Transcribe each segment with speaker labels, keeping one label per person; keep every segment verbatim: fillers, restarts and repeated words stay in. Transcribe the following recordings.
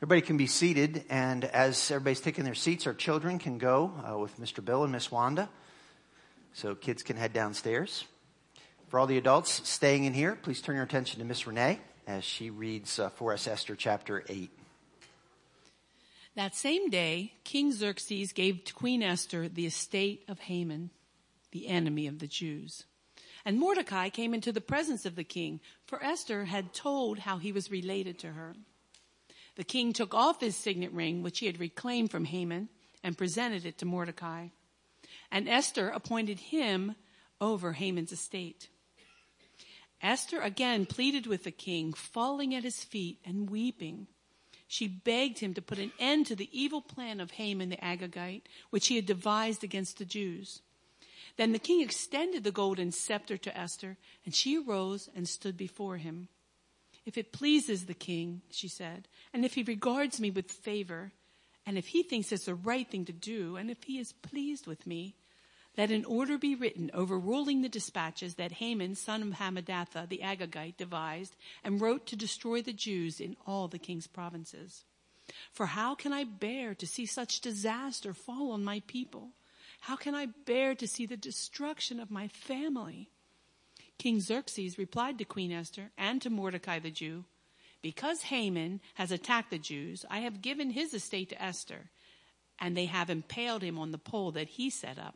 Speaker 1: Everybody can be seated, and as everybody's taking their seats, our children can go uh, with Mister Bill and Miss Wanda, so kids can head downstairs. For all the adults staying in here, please turn your attention to Miss Renee as she reads uh, for us Esther chapter eight.
Speaker 2: That same day, King Xerxes gave to Queen Esther the estate of Haman, the enemy of the Jews. And Mordecai came into the presence of the king, for Esther had told how he was related to her. The king took off his signet ring, which he had reclaimed from Haman, and presented it to Mordecai. And Esther appointed him over Haman's estate. Esther again pleaded with the king, falling at his feet and weeping. She begged him to put an end to the evil plan of Haman the Agagite, which he had devised against the Jews. Then the king extended the golden scepter to Esther, and she arose and stood before him. "If it pleases the king," she said, "and if he regards me with favor, and if he thinks it's the right thing to do, and if he is pleased with me, let an order be written overruling the dispatches that Haman, son of Hammedatha, the Agagite, devised and wrote to destroy the Jews in all the king's provinces. For how can I bear to see such disaster fall on my people? How can I bear to see the destruction of my family?" King Xerxes replied to Queen Esther and to Mordecai the Jew, "Because Haman has attacked the Jews, I have given his estate to Esther, and they have impaled him on the pole that he set up.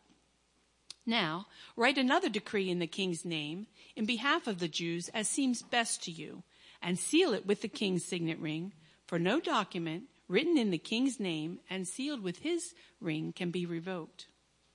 Speaker 2: Now, write another decree in the king's name in behalf of the Jews as seems best to you, and seal it with the king's signet ring, for no document written in the king's name and sealed with his ring can be revoked."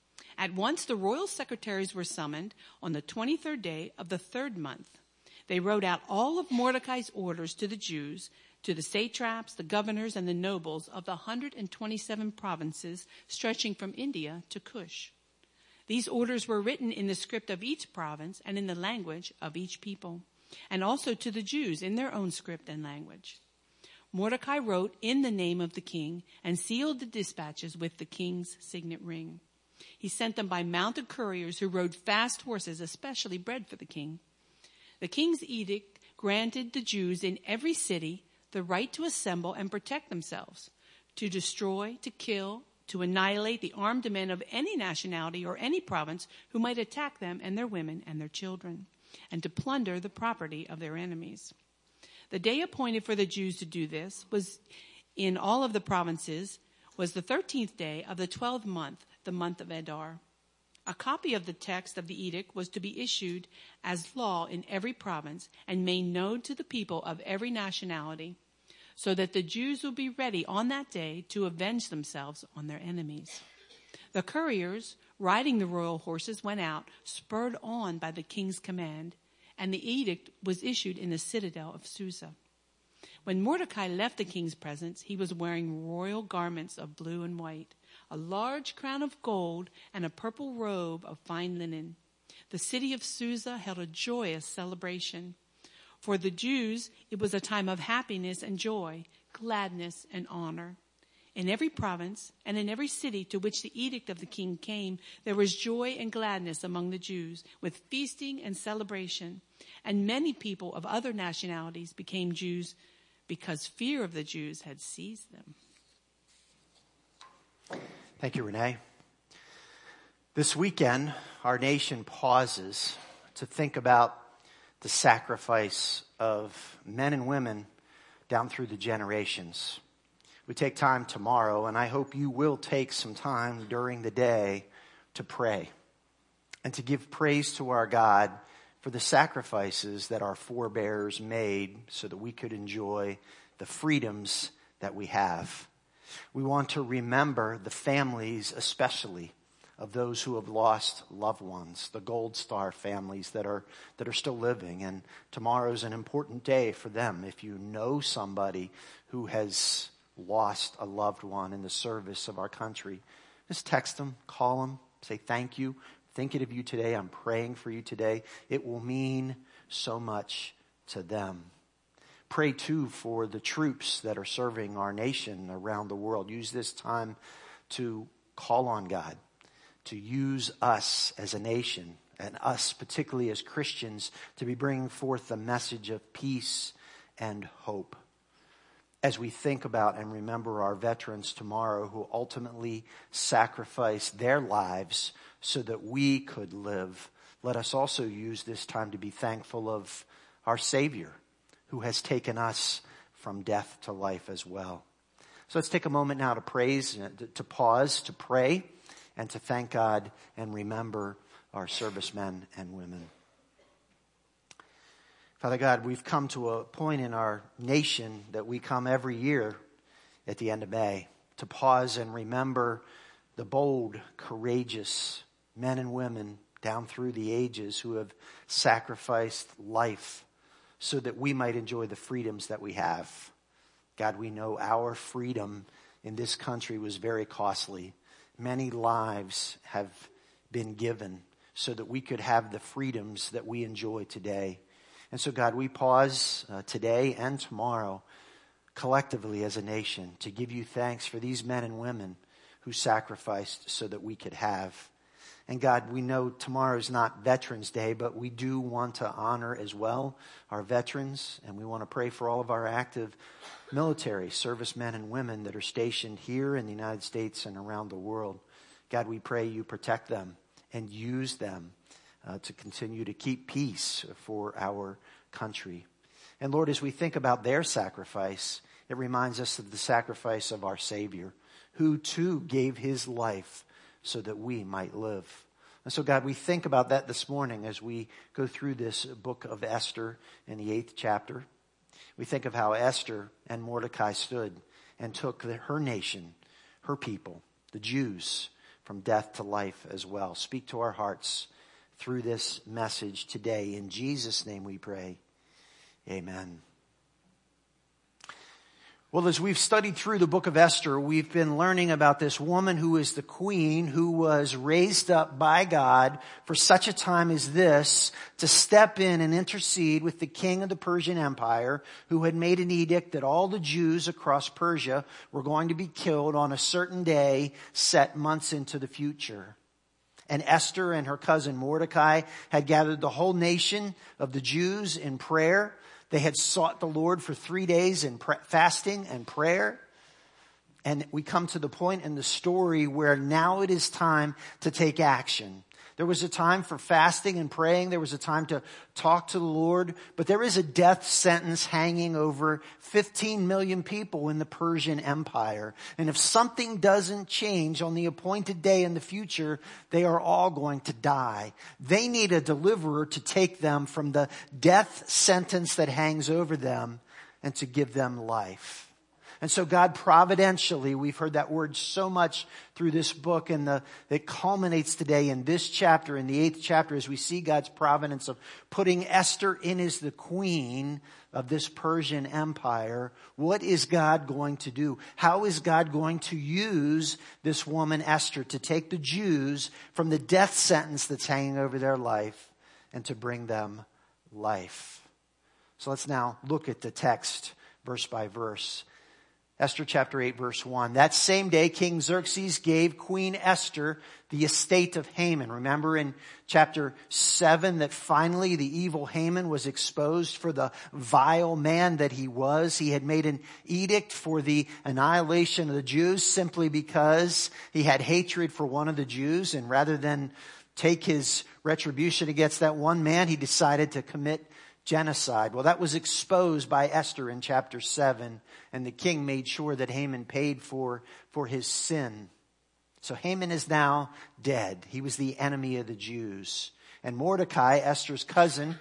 Speaker 2: At once the royal secretaries were summoned on the twenty-third day of the third month. They wrote out all of Mordecai's orders to the Jews, to the satraps, the governors, and the nobles of the one hundred twenty-seven provinces stretching from India to Cush. These orders were written in the script of each province and in the language of each people, and also to the Jews in their own script and language. Mordecai wrote in the name of the king and sealed the dispatches with the king's signet ring. He sent them by mounted couriers who rode fast horses, especially bred for the king. The king's edict granted the Jews in every city the right to assemble and protect themselves, to destroy, to kill, to annihilate the armed men of any nationality or any province who might attack them and their women and their children, and to plunder the property of their enemies. The day appointed for the Jews to do this was in all of the provinces was the thirteenth day of the twelfth month, the month of Adar. A copy of the text of the edict was to be issued as law in every province and made known to the people of every nationality, so that the Jews would be ready on that day to avenge themselves on their enemies. The couriers, riding the royal horses, went out, spurred on by the king's command, and the edict was issued in the citadel of Susa. When Mordecai left the king's presence, he was wearing royal garments of blue and white, a large crown of gold, and a purple robe of fine linen. The city of Susa held a joyous celebration. For the Jews, it was a time of happiness and joy, gladness and honor. In every province and in every city to which the edict of the king came, there was joy and gladness among the Jews, with feasting and celebration. And many people of other nationalities became Jews because fear of the Jews had seized them.
Speaker 1: Thank you, Renee. This weekend, our nation pauses to think about the sacrifice of men and women down through the generations. We take time tomorrow, and I hope you will take some time during the day to pray and to give praise to our God for the sacrifices that our forebears made so that we could enjoy the freedoms that we have. We want to remember the families, especially of those who have lost loved ones, the Gold Star families that are that are still living. And tomorrow's an important day for them. If you know somebody who has lost a loved one in the service of our country, just text them, call them, say thank you. Thinking of you today. I'm praying for you today. It will mean so much to them. Pray too for the troops that are serving our nation around the world. Use this time to call on God to use us as a nation and us particularly as Christians to be bringing forth the message of peace and hope. as we think about and remember our veterans tomorrow who ultimately sacrificed their lives so that we could live, let us also use this time to be thankful of our Savior who has taken us from death to life as well. So let's take a moment now to praise, to pause, to pray, and to thank God and remember our servicemen and women. Father God, we've come to a point in our nation that we come every year at the end of May to pause and remember the bold, courageous men and women down through the ages who have sacrificed life so that we might enjoy the freedoms that we have. God, we know our freedom in this country was very costly. Many lives have been given so that we could have the freedoms that we enjoy today. And so, God, we pause uh, today and tomorrow collectively as a nation to give you thanks for these men and women who sacrificed so that we could have. And God, we know tomorrow is not Veterans Day, but we do want to honor as well our veterans. And we want to pray for all of our active military servicemen and women that are stationed here in the United States and around the world. God, we pray you protect them and use them Uh, to continue to keep peace for our country. And Lord, as we think about their sacrifice, it reminds us of the sacrifice of our Savior, who too gave his life so that we might live. And so God, we think about that this morning as we go through this book of Esther in the eighth chapter. We think of how Esther and Mordecai stood and took the, her nation, her people, the Jews, from death to life as well. Speak to our hearts through this message today. In Jesus' name we pray. Amen. Well, as we've studied through the book of Esther, we've been learning about this woman who is the queen who was raised up by God for such a time as this to step in and intercede with the king of the Persian Empire, who had made an edict that all the Jews across Persia were going to be killed on a certain day set months into the future. And Esther and her cousin Mordecai had gathered the whole nation of the Jews in prayer. They had sought the Lord for three days in pre- fasting and prayer. And we come to the point in the story where now it is time to take action. There was a time for fasting and praying. There was a time to talk to the Lord. But there is a death sentence hanging over fifteen million people in the Persian Empire. And if something doesn't change on the appointed day in the future, they are all going to die. They need a deliverer to take them from the death sentence that hangs over them and to give them life. And so God providentially, we've heard that word so much through this book, and the, it culminates today in this chapter, in the eighth chapter, as we see God's providence of putting Esther in as the queen of this Persian Empire. What is God going to do? How is God going to use this woman Esther to take the Jews from the death sentence that's hanging over their life and to bring them life? So let's now look at the text verse by verse. Esther chapter eight, verse one. That same day, King Xerxes gave Queen Esther the estate of Haman. Remember in chapter seven that finally the evil Haman was exposed for the vile man that he was. He had made an edict for the annihilation of the Jews simply because he had hatred for one of the Jews. And rather than take his retribution against that one man, he decided to commit genocide. Well, that was exposed by Esther in chapter seven, and the king made sure that Haman paid for, for his sin. So Haman is now dead. He was the enemy of the Jews. And Mordecai, Esther's cousin,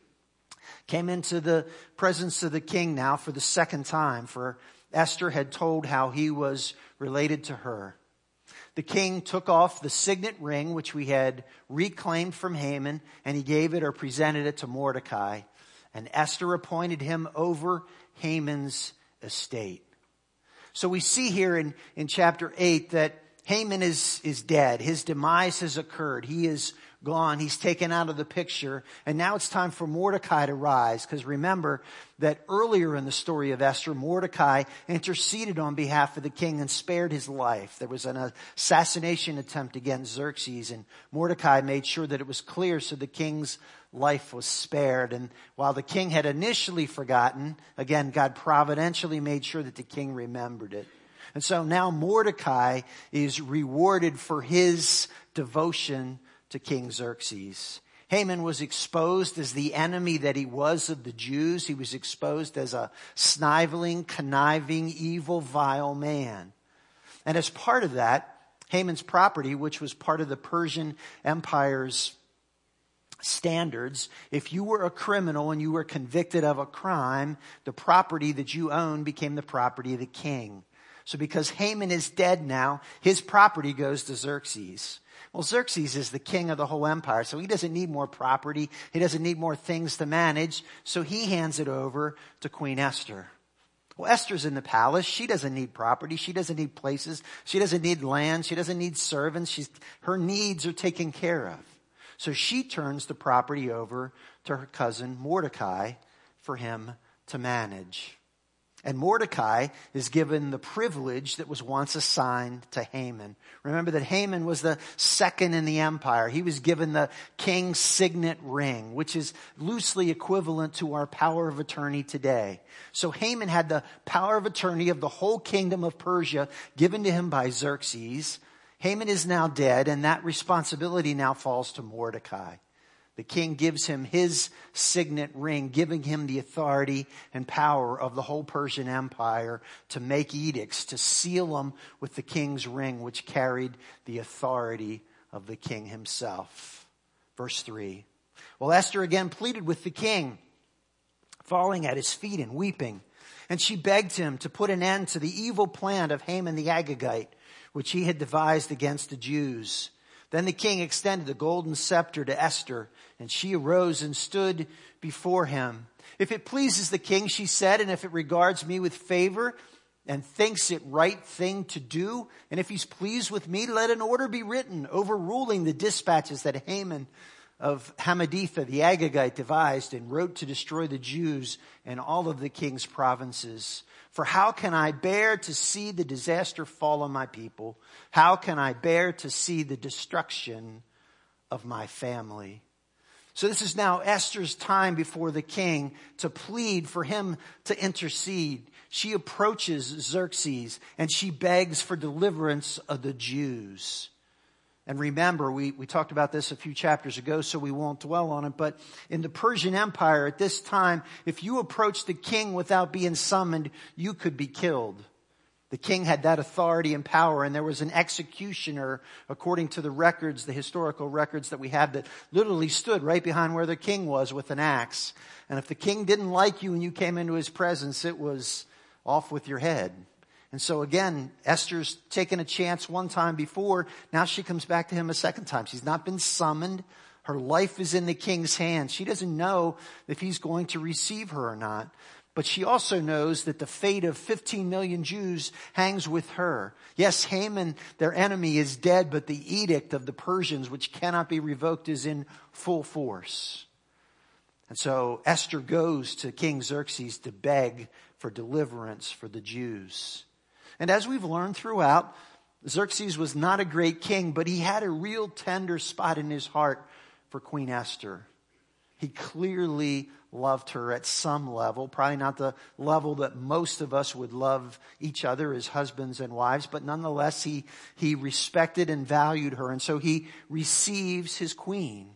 Speaker 1: came into the presence of the king now for the second time, for Esther had told how he was related to her. The king took off the signet ring, which we had reclaimed from Haman, and he gave it or presented it to Mordecai. And Esther appointed him over Haman's estate. So we see here in, in chapter eight that Haman is, is dead. His demise has occurred. He is gone. He's taken out of the picture. And now it's time for Mordecai to rise. Because remember that earlier in the story of Esther, Mordecai interceded on behalf of the king and spared his life. There was an assassination attempt against Xerxes, and Mordecai made sure that it was clear so the king's life was spared. And while the king had initially forgotten, again, God providentially made sure that the king remembered it. And so now Mordecai is rewarded for his devotion to King Xerxes. Haman was exposed as the enemy that he was of the Jews. He was exposed as a sniveling, conniving, evil, vile man. And as part of that, Haman's property, which was part of the Persian Empire's standards, if you were a criminal and you were convicted of a crime, the property that you owned became the property of the king. So because Haman is dead now, his property goes to Xerxes. Well, Xerxes is the king of the whole empire, so he doesn't need more property. He doesn't need more things to manage, so he hands it over to Queen Esther. Well, Esther's in the palace. She doesn't need property. She doesn't need places. She doesn't need land. She doesn't need servants. She's, her needs are taken care of. So she turns the property over to her cousin Mordecai for him to manage. And Mordecai is given the privilege that was once assigned to Haman. Remember that Haman was the second in the empire. He was given the king's signet ring, which is loosely equivalent to our power of attorney today. So Haman had the power of attorney of the whole kingdom of Persia given to him by Xerxes. Haman is now dead, and that responsibility now falls to Mordecai. The king gives him his signet ring, giving him the authority and power of the whole Persian Empire to make edicts, to seal them with the king's ring, which carried the authority of the king himself. Verse three. Well, Esther again pleaded with the king, falling at his feet and weeping. And she begged him to put an end to the evil plan of Haman the Agagite, which he had devised against the Jews. Then the king extended the golden scepter to Esther, and she arose and stood before him. If it pleases the king, she said, and if it regards me with favor and thinks it right thing to do, and if he's pleased with me, let an order be written overruling the dispatches that Haman of Hammedatha the Agagite devised and wrote to destroy the Jews and all of the king's provinces. For how can I bear to see the disaster fall on my people? How can I bear to see the destruction of my family? So this is now Esther's time before the king to plead for him to intercede. She approaches Xerxes and she begs for deliverance of the Jews. And remember, we, we talked about this a few chapters ago, so we won't dwell on it. But in the Persian Empire at this time, if you approached the king without being summoned, you could be killed. The king had that authority and power, and there was an executioner, according to the records, the historical records that we have, that literally stood right behind where the king was with an axe. And if the king didn't like you and you came into his presence, it was off with your head. And so again, Esther's taken a chance one time before. Now she comes back to him a second time. She's not been summoned. Her life is in the king's hands. She doesn't know if he's going to receive her or not. But she also knows that the fate of fifteen million Jews hangs with her. Yes, Haman, their enemy, is dead, but the edict of the Persians, which cannot be revoked, is in full force. And so Esther goes to King Xerxes to beg for deliverance for the Jews. And as we've learned throughout, Xerxes was not a great king, but he had a real tender spot in his heart for Queen Esther. He clearly loved her at some level, probably not the level that most of us would love each other as husbands and wives, but nonetheless, he, he respected and valued her. And so he receives his queen.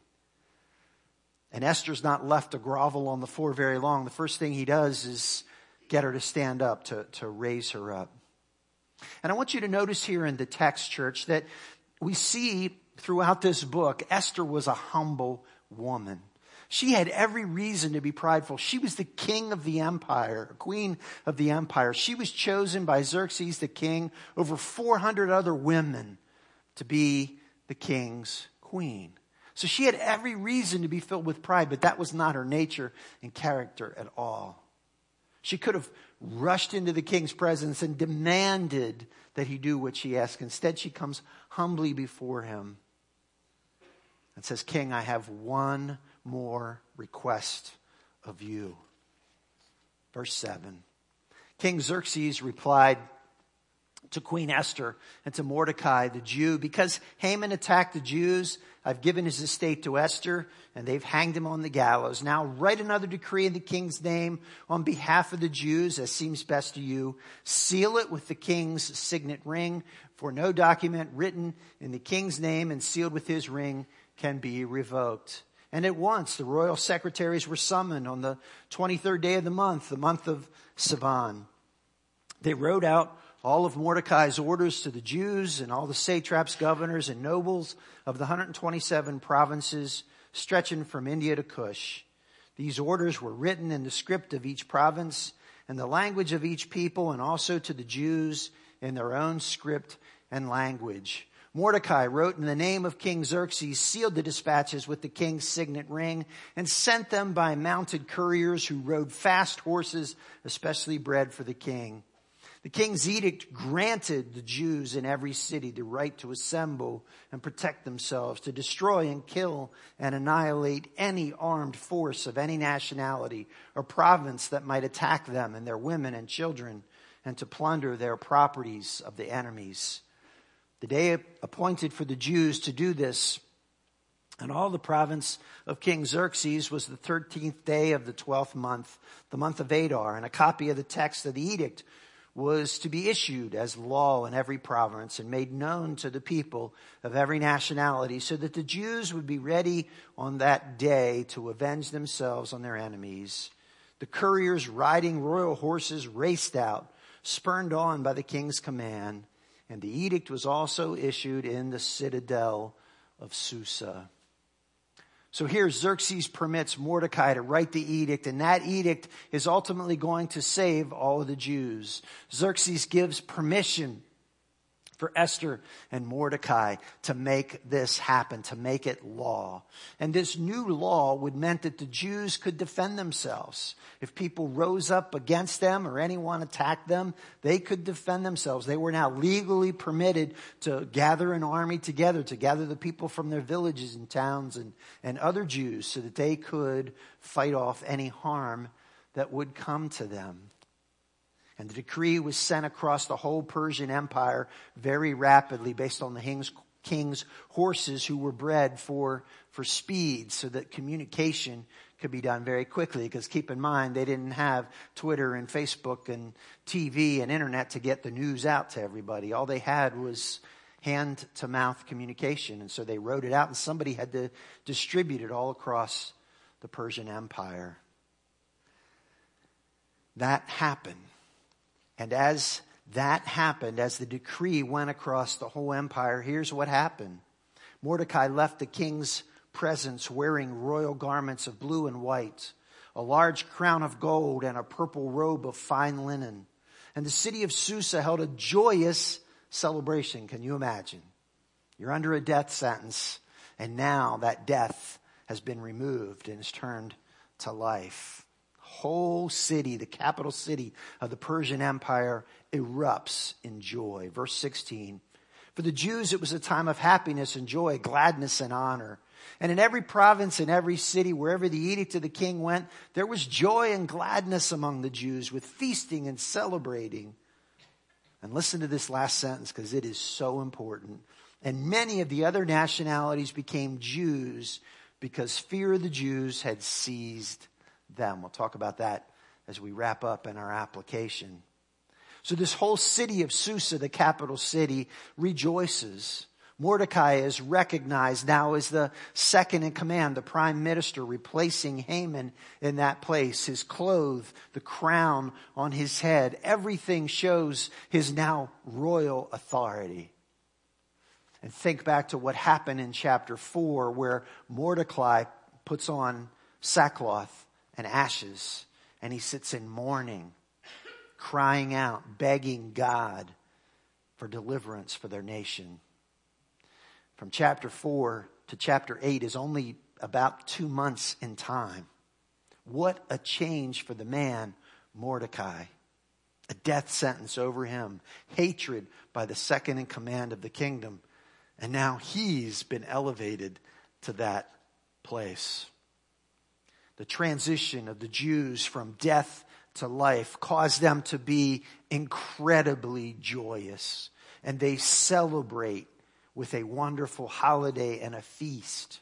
Speaker 1: And Esther's not left to grovel on the floor very long. The first thing he does is get her to stand up, to, to raise her up. And I want you to notice here in the text, church, that we see throughout this book, Esther was a humble woman. She had every reason to be prideful. She was the king of the empire, queen of the empire. She was chosen by Xerxes the king over four hundred other women to be the king's queen. So she had every reason to be filled with pride, but that was not her nature and character at all. She could have rushed into the king's presence and demanded that he do what she asked. Instead, she comes humbly before him. and says, King, I have one more request of you. Verse seven. King Xerxes replied to Queen Esther and to Mordecai the Jew, because Haman attacked the Jews, I've given his estate to Esther, and they've hanged him on the gallows. Now write another decree in the king's name on behalf of the Jews, as seems best to you. Seal it with the king's signet ring, for no document written in the king's name and sealed with his ring can be revoked. And at once the royal secretaries were summoned on the twenty-third day of the month, the month of Sivan. They wrote out all of Mordecai's orders to the Jews and all the satraps, governors, and nobles of the one hundred twenty-seven provinces stretching from India to Cush. These orders were written in the script of each province and the language of each people, and also to the Jews in their own script and language. Mordecai wrote in the name of King Xerxes, sealed the dispatches with the king's signet ring, and sent them by mounted couriers who rode fast horses, especially bred for the king. The king's edict granted the Jews in every city the right to assemble and protect themselves, to destroy and kill and annihilate any armed force of any nationality or province that might attack them and their women and children, and to plunder their properties of the enemies. The day appointed for the Jews to do this in all the province of King Xerxes was the thirteenth day of the twelfth month, the month of Adar, and a copy of the text of the edict was to be issued as law in every province and made known to the people of every nationality, so that the Jews would be ready on that day to avenge themselves on their enemies. The couriers riding royal horses raced out, spurred on by the king's command, and the edict was also issued in the citadel of Susa. So here Xerxes permits Mordecai to write the edict, and that edict is ultimately going to save all of the Jews. Xerxes gives permission for Esther and Mordecai to make this happen, to make it law. And this new law would meant that the Jews could defend themselves. If people rose up against them or anyone attacked them, they could defend themselves. They were now legally permitted to gather an army together, to gather the people from their villages and towns and, and other Jews, so that they could fight off any harm that would come to them. And the decree was sent across the whole Persian Empire very rapidly, based on the king's, king's horses who were bred for, for speed, so that communication could be done very quickly. Because keep in mind, they didn't have Twitter and Facebook and T V and internet to get the news out to everybody. All they had was hand-to-mouth communication. And so they wrote it out, and somebody had to distribute it all across the Persian Empire. That happened. And as that happened, as the decree went across the whole empire, here's what happened. Mordecai left the king's presence wearing royal garments of blue and white, a large crown of gold, and a purple robe of fine linen. And the city of Susa held a joyous celebration. Can you imagine? You're under a death sentence, and now that death has been removed and is turned to life. Whole city, the capital city of the Persian Empire, erupts in joy. Verse sixteen. For the Jews, it was a time of happiness and joy, gladness and honor. And in every province, in every city, wherever the edict of the king went, there was joy and gladness among the Jews, with feasting and celebrating. And listen to this last sentence, because it is so important. And many of the other nationalities became Jews, because fear of the Jews had seized them. We'll talk about that as we wrap up in our application. So this whole city of Susa, the capital city, rejoices. Mordecai is recognized now as the second in command, the prime minister, replacing Haman in that place. His clothes, the crown on his head, everything shows his now royal authority. And think back to what happened in chapter four, where Mordecai puts on sackcloth and ashes, and he sits in mourning, crying out, begging God for deliverance for their nation. From chapter four to chapter eight is only about two months in time. What a change for the man Mordecai. A death sentence over him, hatred by the second in command of the kingdom, and now he's been elevated to that place. The transition of the Jews from death to life caused them to be incredibly joyous. And they celebrate with a wonderful holiday and a feast.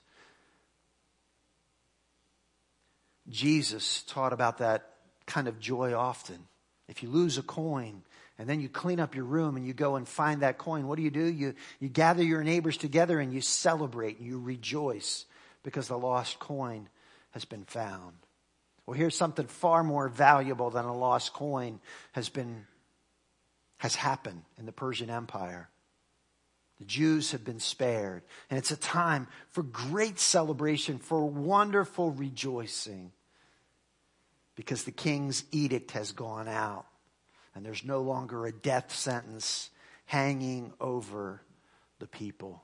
Speaker 1: Jesus taught about that kind of joy often. If you lose a coin and then you clean up your room and you go and find that coin, what do you do? You, you gather your neighbors together and you celebrate and you rejoice because the lost coin has been found. Well, here's something far more valuable than a lost coin has been, has happened in the Persian Empire. The Jews have been spared. And it's a time for great celebration, for wonderful rejoicing. Because the king's edict has gone out. And there's no longer a death sentence hanging over the people.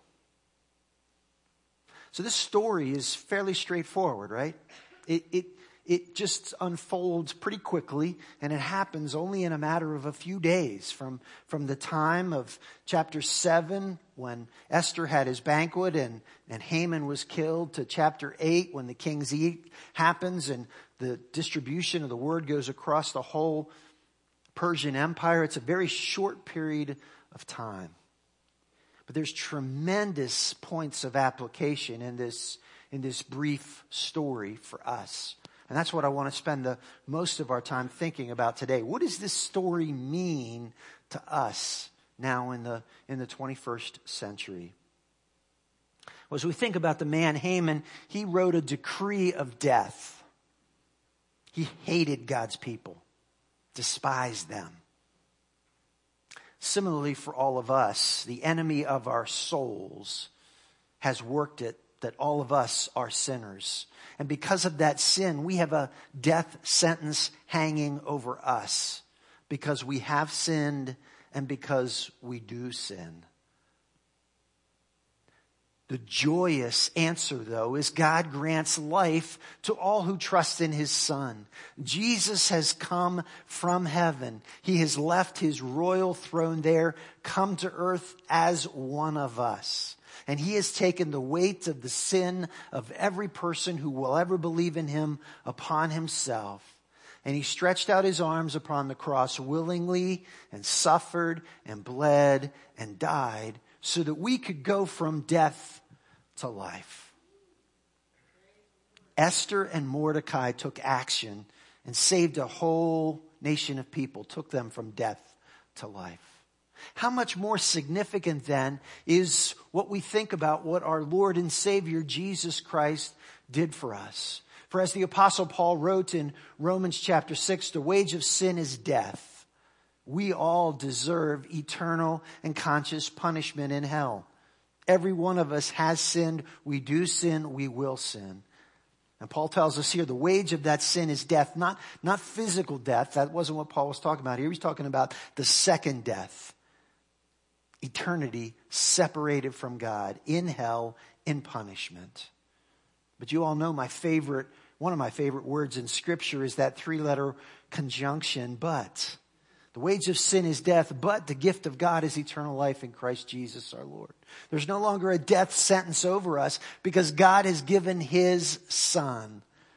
Speaker 1: So this story is fairly straightforward, right? It, it, it just unfolds pretty quickly, and it happens only in a matter of a few days from, from the time of chapter seven, when Esther had his banquet and, and Haman was killed, to chapter eight, when the king's edict happens and the distribution of the word goes across the whole Persian Empire. It's a very short period of time. But there's tremendous points of application in this, in this brief story for us. And that's what I want to spend the most of our time thinking about today. What does this story mean to us now in the, in the twenty-first century? Well, as we think about the man Haman, he wrote a decree of death. He hated God's people, despised them. Similarly, for all of us, the enemy of our souls has worked it that all of us are sinners. And because of that sin, we have a death sentence hanging over us because we have sinned and because we do sin. The joyous answer, though, is God grants life to all who trust in his Son. Jesus has come from heaven. He has left his royal throne there, come to earth as one of us. And he has taken the weight of the sin of every person who will ever believe in him upon himself. And he stretched out his arms upon the cross willingly and suffered and bled and died so that we could go from death to life. Esther and Mordecai took action and saved a whole nation of people, took them from death to life. How much more significant then is what we think about what our Lord and Savior Jesus Christ did for us. For as the Apostle Paul wrote in Romans chapter six, the wage of sin is death. We all deserve eternal and conscious punishment in hell. Every one of us has sinned. We do sin. We will sin. And Paul tells us here the wage of that sin is death, not, not physical death. That wasn't what Paul was talking about here. He's talking about the second death. Eternity separated from God in hell in punishment. But you all know my favorite, one of my favorite words in Scripture is that three-letter conjunction, but. The wage of sin is death, but the gift of God is eternal life in Christ Jesus our Lord. There's no longer a death sentence over us because God has given his Son.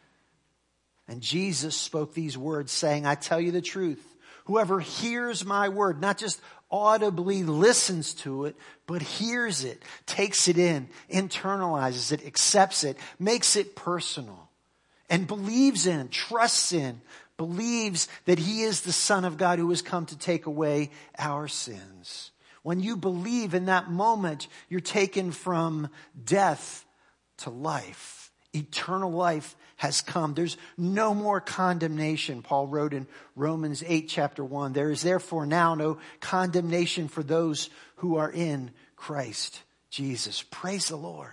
Speaker 1: And Jesus spoke these words saying, I tell you the truth, whoever hears my word, not just audibly listens to it, but hears it, takes it in, internalizes it, accepts it, makes it personal, and believes in, trusts in, believes that he is the Son of God who has come to take away our sins. When you believe in that moment, you're taken from death to life. Eternal life has come. There's no more condemnation. Paul wrote in Romans eight, chapter one, there is therefore now no condemnation for those who are in Christ Jesus. Praise the Lord.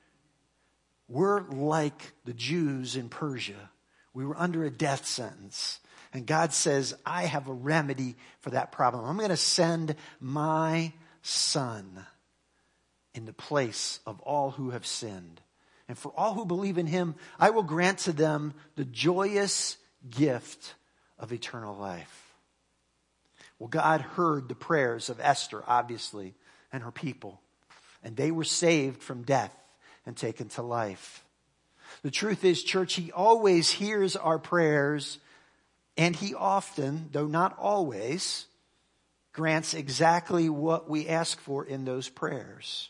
Speaker 1: We're like the Jews in Persia. We were under a death sentence. And God says, I have a remedy for that problem. I'm going to send my Son in the place of all who have sinned. And for all who believe in him, I will grant to them the joyous gift of eternal life. Well, God heard the prayers of Esther, obviously, and her people. And they were saved from death. and taken to life. The truth is, church, he always hears our prayers, and he often, though not always, grants exactly what we ask for in those prayers.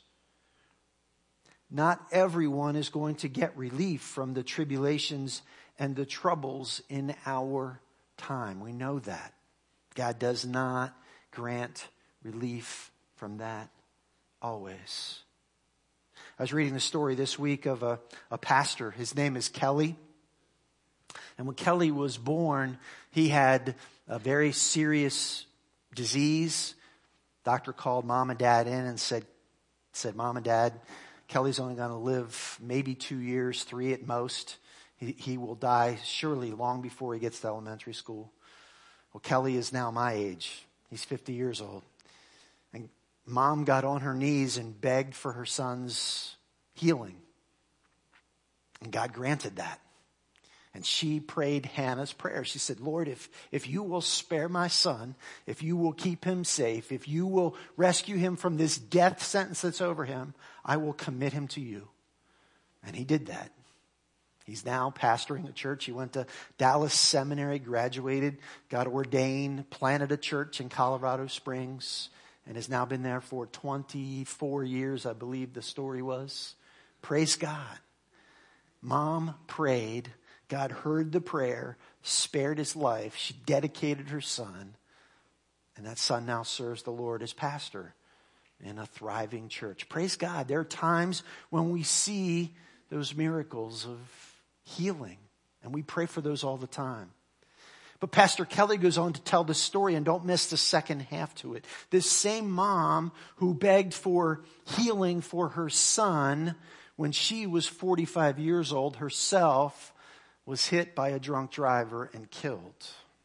Speaker 1: Not everyone is going to get relief from the tribulations and the troubles in our time. We know that. God does not grant relief from that always. I was reading the story this week of a, a pastor. His name is Kelly. And when Kelly was born, he had a very serious disease. Doctor called mom and dad in and said, said, Mom and Dad, Kelly's only going to live maybe two years, three at most. He, he will die surely long before he gets to elementary school. Well, Kelly is now my age. He's fifty years old. And mom got on her knees and begged for her son's healing. And God granted that. And she prayed Hannah's prayer. She said, Lord, if, if you will spare my son, if you will keep him safe, if you will rescue him from this death sentence that's over him, I will commit him to you. And he did that. He's now pastoring a church. He went to Dallas Seminary, graduated, got ordained, planted a church in Colorado Springs, and has now been there for twenty-four years, I believe the story was. Praise God. Mom prayed. God heard the prayer, spared his life. She dedicated her son. And that son now serves the Lord as pastor in a thriving church. Praise God. There are times when we see those miracles of healing. And we pray for those all the time. But Pastor Kelly goes on to tell the story, and don't miss the second half to it. This same mom who begged for healing for her son when she was forty-five years old herself was hit by a drunk driver and killed.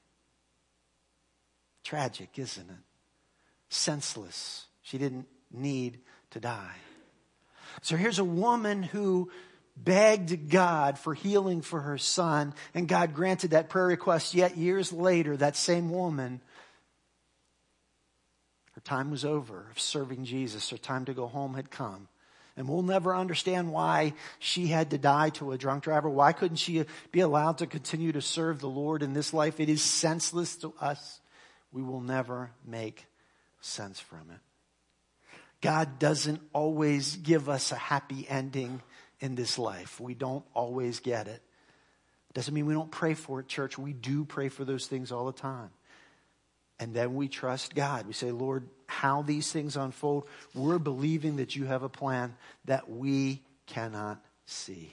Speaker 1: Tragic, isn't it? Senseless. She didn't need to die. So here's a woman who begged God for healing for her son, and God granted that prayer request. Yet years later, that same woman, her time was over of serving Jesus. Her time to go home had come. And we'll never understand why she had to die to a drunk driver. Why couldn't she be allowed to continue to serve the Lord in this life? It is senseless to us. We will never make sense from it. God doesn't always give us a happy ending in this life. We don't always get it. Doesn't mean we don't pray for it, church. We do pray for those things all the time. And then we trust God. We say, Lord, how these things unfold, we're believing that you have a plan that we cannot see.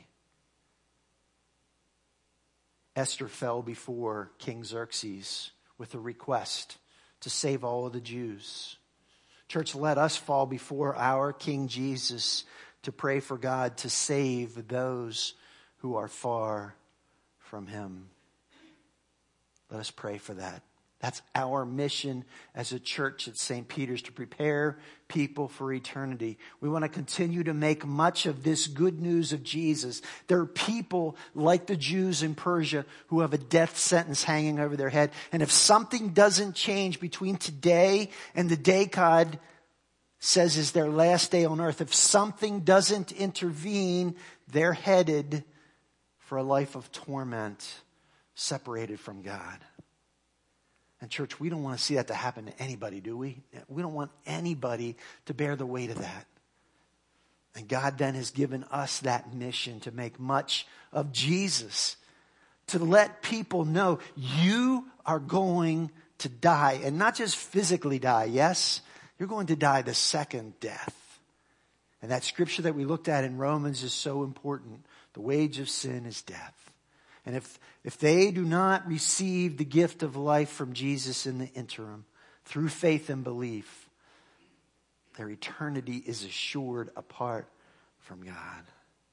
Speaker 1: Esther fell before King Xerxes with a request to save all of the Jews. Church, let us fall before our King Jesus to pray for God to save those who are far from him. Let us pray for that. That's our mission as a church at Saint Peter's, to prepare people for eternity. We want to continue to make much of this good news of Jesus. There are people like the Jews in Persia who have a death sentence hanging over their head. And if something doesn't change between today and the day God says is their last day on earth, if something doesn't intervene, they're headed for a life of torment, separated from God. And church, we don't want to see that to happen to anybody, do we? We don't want anybody to bear the weight of that. And God then has given us that mission to make much of Jesus, to let people know you are going to die, and not just physically die. Yes, you're going to die the second death. And that scripture that we looked at in Romans is so important. The wage of sin is death. And if, if they do not receive the gift of life from Jesus in the interim, through faith and belief, their eternity is assured apart from God.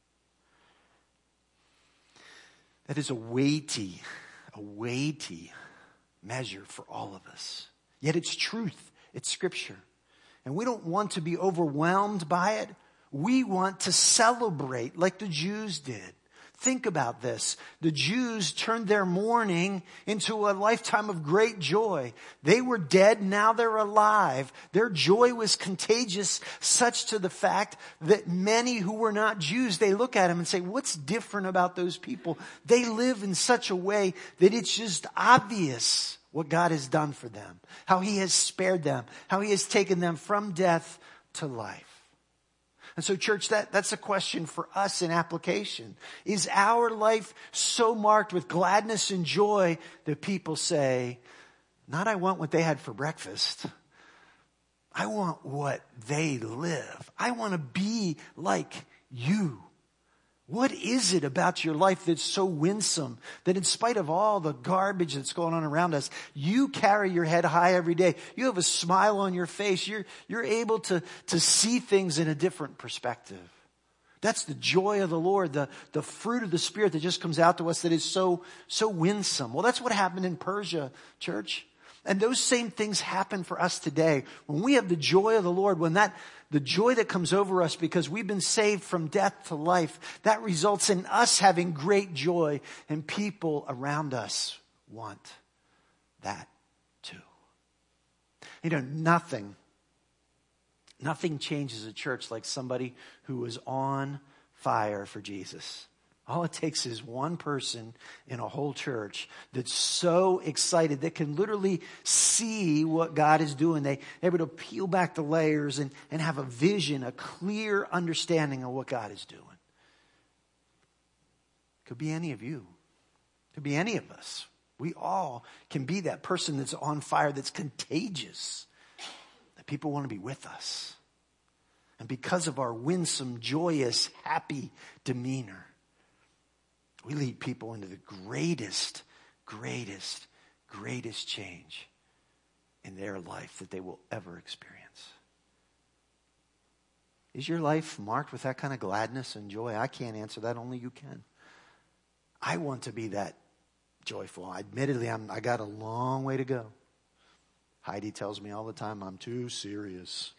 Speaker 1: That is a weighty, a weighty measure for all of us. Yet it's truth. It's scripture. And we don't want to be overwhelmed by it. We want to celebrate like the Jews did. Think about this. The Jews turned their mourning into a lifetime of great joy. They were dead, now they're alive. Their joy was contagious, such to the fact that many who were not Jews, they look at them and say, what's different about those people? They live in such a way that it's just obvious what God has done for them, how he has spared them, how he has taken them from death to life. And so, church, that, that's a question for us in application. Is our life so marked with gladness and joy that people say, not I want what they had for breakfast. I want what they live. I want to be like you. What is it about your life that's so winsome that in spite of all the garbage that's going on around us, you carry your head high every day. You have a smile on your face. You're, you're able to, to see things in a different perspective. That's the joy of the Lord, the, the fruit of the Spirit that just comes out to us that is so, so winsome. Well, that's what happened in Persia, church. And those same things happen for us today. When we have the joy of the Lord, when that, the joy that comes over us because we've been saved from death to life, that results in us having great joy, and people around us want that too. You know, nothing, nothing changes a church like somebody who is on fire for Jesus. All it takes is one person in a whole church that's so excited, that can literally see what God is doing. They, they're able to peel back the layers and, and have a vision, a clear understanding of what God is doing. Could be any of you. Could be any of us. We all can be that person that's on fire, that's contagious, that people want to be with us. And because of our winsome, joyous, happy demeanor, we lead people into the greatest, greatest, greatest change in their life that they will ever experience. Is your life marked with that kind of gladness and joy? I can't answer that. Only you can. I want to be that joyful. Admittedly, I'm, I got a long way to go. Heidi tells me all the time I'm too serious.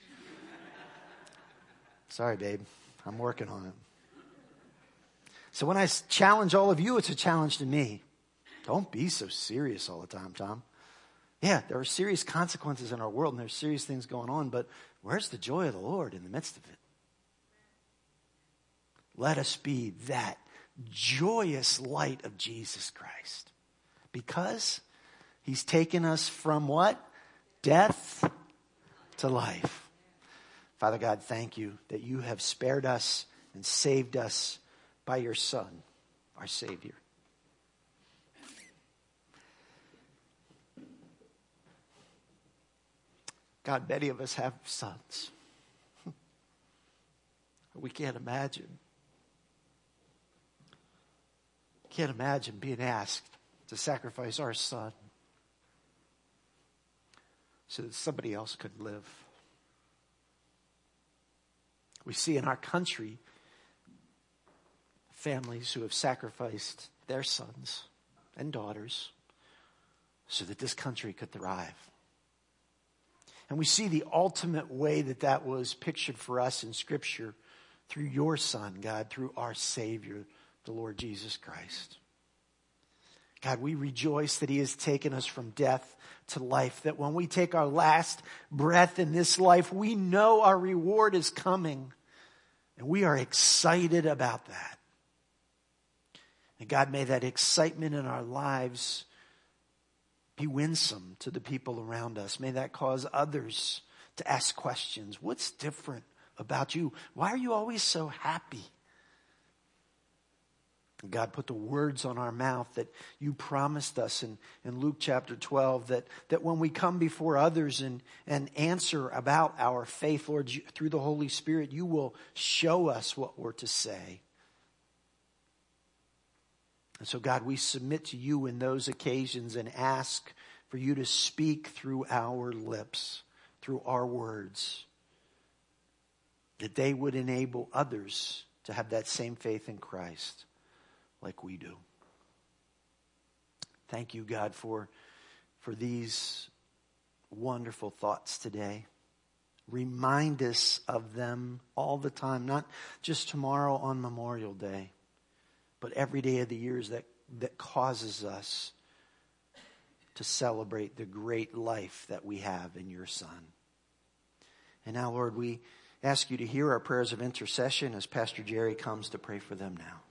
Speaker 1: Sorry, babe. I'm working on it. So when I challenge all of you, it's a challenge to me. Don't be so serious all the time, Tom. Yeah, there are serious consequences in our world and there's serious things going on, but where's the joy of the Lord in the midst of it? Let us be that joyous light of Jesus Christ, because he's taken us from what? Death to life. Father God, thank you that you have spared us and saved us by your Son, our Savior. God, many of us have sons. We can't imagine. Can't imagine being asked to sacrifice our son so that somebody else could live. We see in our country families who have sacrificed their sons and daughters so that this country could thrive. And we see the ultimate way that that was pictured for us in Scripture through your Son, God, through our Savior, the Lord Jesus Christ. God, we rejoice that he has taken us from death to life, that when we take our last breath in this life, we know our reward is coming, and we are excited about that. And God, may that excitement in our lives be winsome to the people around us. May that cause others to ask questions. What's different about you? Why are you always so happy? And God, put the words on our mouth that you promised us in, in Luke chapter twelve, that, that when we come before others and, and answer about our faith, Lord, you, through the Holy Spirit, you will show us what we're to say. And so, God, we submit to you in those occasions and ask for you to speak through our lips, through our words, that they would enable others to have that same faith in Christ like we do. Thank you, God, for, for these wonderful thoughts today. Remind us of them all the time, not just tomorrow on Memorial Day, but every day of the years that, that causes us to celebrate the great life that we have in your Son. And now, Lord, we ask you to hear our prayers of intercession as Pastor Jerry comes to pray for them now.